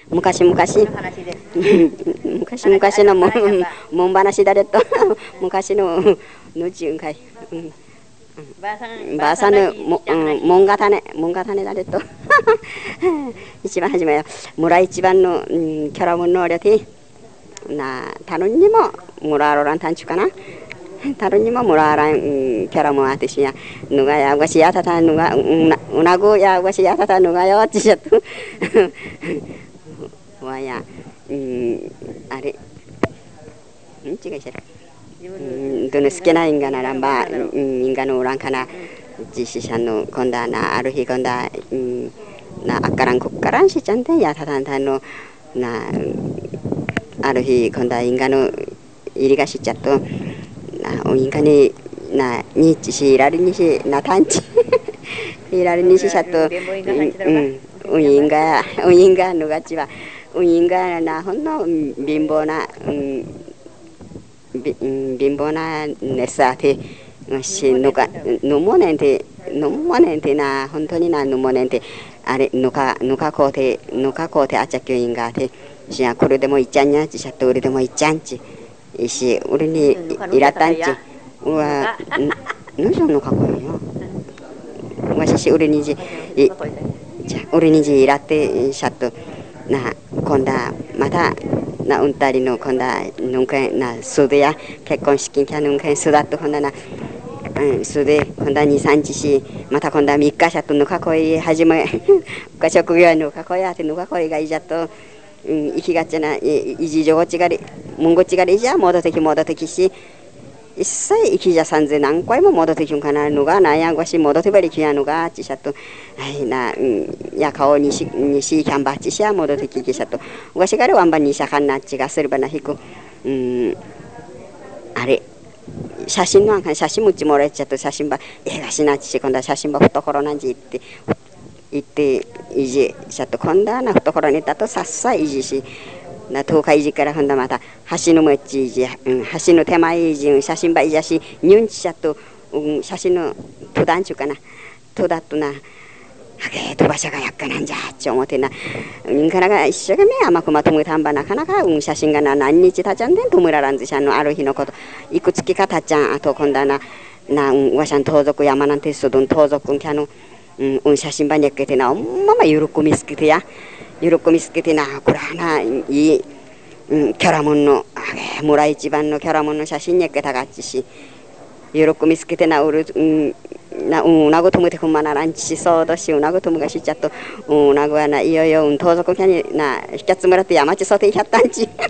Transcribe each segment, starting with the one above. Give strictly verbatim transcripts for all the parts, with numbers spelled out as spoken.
昔々昔昔のもん話だれと昔のぬちゅんかいばあさんのもんがたねもんがたねだれと一番初めは村一番のキャラモンのあれでなたのにも村ロランタンチュかなたるにももらわらんキャラもあってしやぬがやわしやたたぬがうなごやわしやたたぬがやわってしゃとわやあれん違いしゃらどの好きな因果ならば因果のおらんかな実施者の今度はなある日今度はなあからんこっからんしちゃんでやたたんたのなある日今度は因果の入りがしちゃっとおいんかになにちしいられにしなたんちいられにししゃとおいんがおいんがのがちはおいんがなほんの貧乏な貧乏なねさてしのかのもねんてのもねんてな本当になのもねんてあれのかのかこうてのかこうてあちゃきゅういんがてしやこれでもいっちゃんにゃちしゃと俺でもいっちゃんちいし俺にいらったんちうわ何そのかっこいいよわしし俺にじ俺にじいらってしゃっとな今度またなうんたりの今度ぬんかんなすでや結婚式キャぬんかんすだっと今度なうんすで今度にさんちしまた今度はみっかしゃっとぬかこい始めが職業のかこいあってぬかこいがいじゃっとうん、生きがちないじじょうちがりもんごちがりじゃ戻ってき戻ってきし一切生きじゃさんぜ何回も戻ってきんかなのがなやんごし戻ってばりきやのがちしゃとはいな、うん、や顔にしにしキャンバッチしや戻ってききしゃとわしがれワンバンにしゃかんなっちがすればなひくうんあれ写真のあんか写真むっちもらえちゃっと写真ばえがしなっちし今度は写真ば懐なんじ行って行っていじしゃと今度はな懐にいたとさっさいじしな東海寺からほんだまた橋のもっちいじ、うん、橋の手前いじ写真ばいじゃしにゅんちしゃと、うん、写真のとだんちゅうかなとだとなはげ飛ばしゃがやっかなんじゃっち思ってなうんからが一生懸命甘くまとめたんばなかなか、うん、写真がな何日たちゃんでんとむららんずしゃのある日のこといくつきかたっちゃんあと今度はなな、うん、わしゃん盗賊山なんてすどん盗賊んきゃのうん、写真ばにゃっけてな、おんまま喜びすけてや、喜びすけてな、これはな、いい、うん、キャラモンの、あれ、村一番のキャラモンの写真にゃっけたがっちし、喜びすけてな、うる、うん、な、うん、うなごとむてくんまならんちし、そうだし、うなごとむがしちゃっと、うん、うなごはな、いよいよ、うん、盗賊きゃにな、ひきゃつむらって山地そていきゃったんち。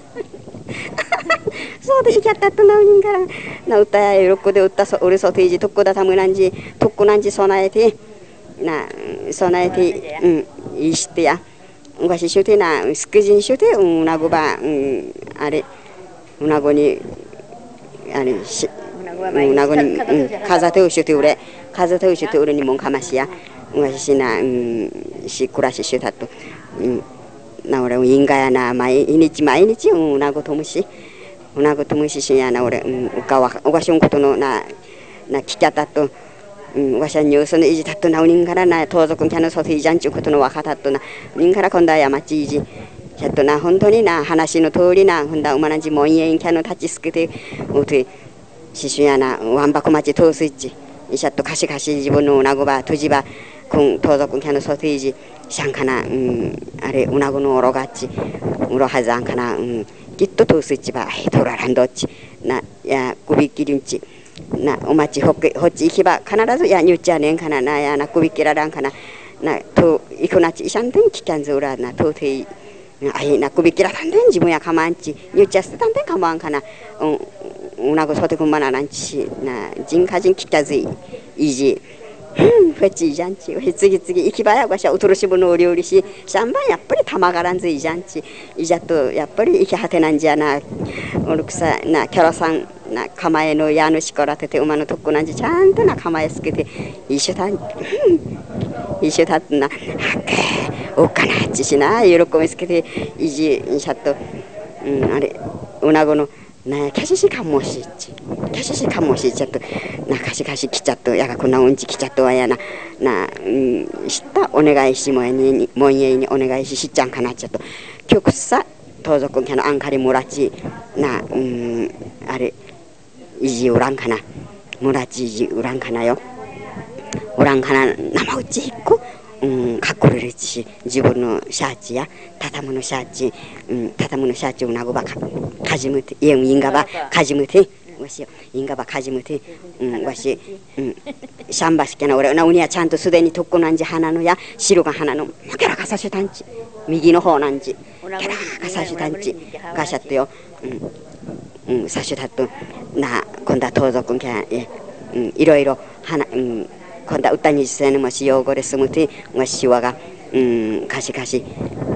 そうでいきゃったとなうにんからな、歌や喜で歌うるそていじ、とっこだたむなんじ、とっこなんじ備えて、な備えて、うん、いいしてやわししゅてなすくじんしゅてうなごば、うん、あれうなごにあれしうなごに、うん、風手をしゅてうれ風手をしゅてうれにもんかましやわししな、うん、し暮らししゅたと、うん、な俺因果やな毎日毎日うなごとむしうなごとむししやな俺、うん、おかわおかしゅんことのななききゃたとうん、わしゃニュースのいじたっとなうにんからな盗賊キャのそていじゃんちゅうことのわかたっとなうにんから今度は山地いじちょっとな本当にな話の通りなほんだうまなじもんえんキャの立ちすけてうてししゅやなわんばくまち通すいちいしゃっとかしかし自分のうなごばとじばくん盗賊キャのそていじしゃんかな、うん、あれうなごのおろがっちうろはざんかな、うん、きっと通すいちばへとららんどっちなやくびっきりんちなお待ちほっけほっち行けば必ずやにゅっちゃねんかななやなくびきららんかななといくなちいしゃんてんききゃんずうらなとていあいなくびきらたんでん自分やかまんちにゅっちゃしてたんでんかまんかなうんうなごそてくんまならんちしなじんかじんききゃずいいじうんフェチいじゃんち次々行きばやわしゃうとろしぶのお料理ししゃんばんやっぱりたまがらんずいじゃんちいじゃとやっぱり行き果てなんじゃなおるくさなキャラさんな構えの家主からてて馬のとっこなんじちゃんとな構えつけて一緒だ、うん、一緒だってなはっけおっかなっちしな喜びつけていじしゃっと、うん、あれうなごの 나 캐시시 감모시지 캐시시 감모시지 또 나 가시가시 기자또 야가 그나 온지 기자또 와야나 나 음, 시다 오네가이시 뭐니 뭐니 오네가이시 시장 가나지 또 격사 도저군 걔는 안가리 몰았지 나 음 아래 이지 우랑카나 몰았지 이지 우랑카나요 우랑카나 남아우지 있고 음 갖고를 했지 지분의 샤지야 타타무의 샤지 음 타타무의 샤지 우나고바 가지무티 예 인가바 가지무티 와시 인가바 가지무티 음 와시 음 샴바스케나 오래 나 우니야 찬도 수데니 돕고 난지 하나노야 시루가 하나노 뭐게라 가사시 단지 미기노 호난지 게라 가사시 단지 가셨대요 음음 사실 다또 나 건다 도저군 게예 이러이러 하나 음 건다 웃다니 세는 것이 요거를 쓰무티 것이와가 음 가시가시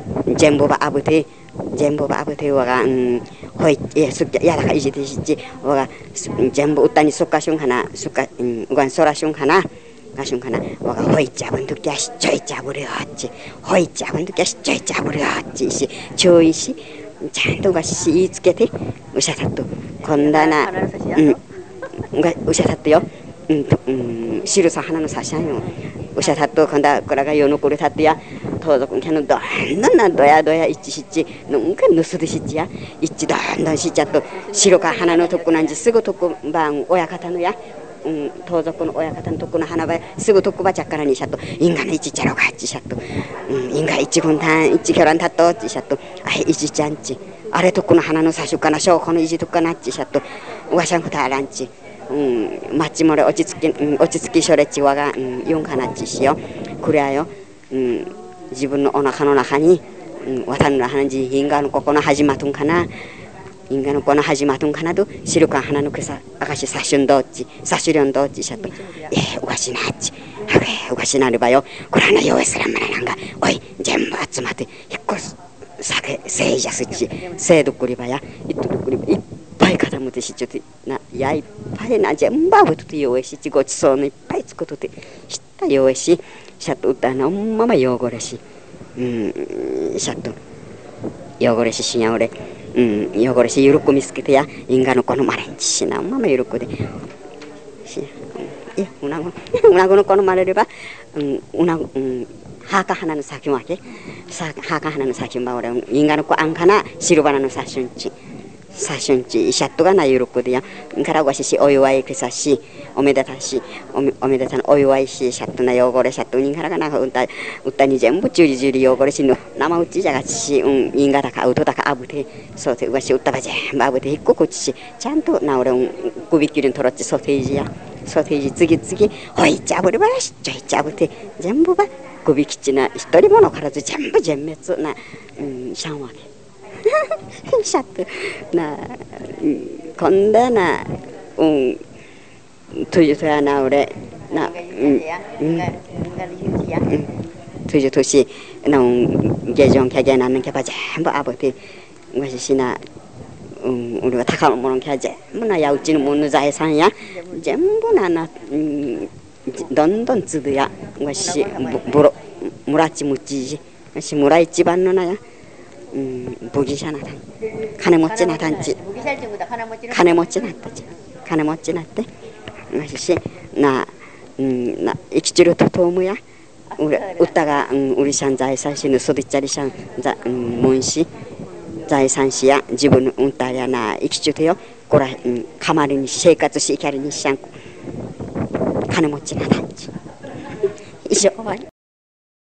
젠보바 아부테 젠보바 아부테 와가 음 호이 예 숙자 야라가 이제 되시지 와가 젠보 웃다니 속가숑 하나 숙가 음 우간 소라숑 하나 가숑 하나 와가 호이 잡은 두께시 저이 잡으려었지 호이 잡은 두께시 저이 잡으려었지 시 조이시 잔도가 시 이츠게테 우샤사또 건다나 음 우샤사또요 음, 음, 시루사 하나는 사시아요. 오샤 다또 건다 거라가 요노꼬리 다또야 더더군 걔는 넌넌 너야 너야 있지 싶지 너무그 누스듯이지야 있지 넌넌 시자 또 시루가 하나는 돕고난지 쓰고 돕고 방 오야 같아노야 음 더더군 오야 같은 돕고나 하나봐 쓰고 돕고봐 작가라니 샤또 인간은 있지 자로 갔지 샤또 음 인간 있지 군탄 있지 결혼 다 떠지 샤또 아이 있지 않지 아래 돕고나 하나는 사슈가나 쇼코는 이지 돕고나지 샤또 와샹고 다 알았지 음, 마치모레 어찌스키 음, 어찌스키 쇼레치 와가 음, 용가나치시요. 그래요. 음, 지분 오나카노 나하니 음, 와타누라 하는지 인간은 꼬꼬나 하지 마퉁카나 인간은 꼬나 하지 마퉁카나도 시루카 하나는 그사 아가씨 사슌도지 사슈련도지 샤또 예 우가시 나지 하게 우가시 나르바요. 그러나 요에스란 말한가 어이 젠부 아츠마테 히코 사게 세이자스지 세도꾸리바야 이뚜꾸리바 이いっぱい傾いてしちょっとなやいっぱいな全部あぶとてよえしちごちそうのいっぱいつことてしたよえしシャッと歌なまま汚れしうんシャッと汚れししやおれうん汚れしゆるく見つけてや因果のこのまれんちしなままゆるくでしいやうなごうなごのこのまれればうんうなごうんハーカ花の先わけハーカ花の先ば俺因果のこあんかなシルバナのさしゅんち사슌지 샷도가 나 유럽거든요. 가라고 하시시 오이와이 그사시 오메다타시 오메다탄 오이와이시 샷도나 요거래 샷도니 가라가 나 웃다 웃다니 전부 줄줄이 요거래 신노 나마 웃지자 같이 응 인가다가 우도다가 아부테 소테 우가시 웃다바제 마부테 있고 고치시 잔도 나오래 꾸비끼린 돌았지 소테이지야 소테이지 찌기찌기 호이 짜버리바시 저이 짜부테 전부 봐 꾸비키치나 히토리 모노 가라도 전부 잼메츠 나음 샹와게シャッとなこんだなうんというとやな俺なうんという年のゲジョンキャゲナのキャバ全部あぶってわししなうん俺は高のものキャ全部なやうちのもの財産や全部ななどんどんつぶやわしぼろもらっちむちわしもら一番のなや음, 부기샤 나단 카네 멋지 나단지 카네 멋지 나다지 카네 멋지 나대 마시시 나 음, 나 익지로 토토무야 우리 웃다가 음, 우리 산 자이산시는 소디짜리 산 자, 음, 몬시 자이산시야 지분 운따야 나 익지돼요 고라 음, 가마리니生活 시켜리니 샹 카네 멋지 나단지 이제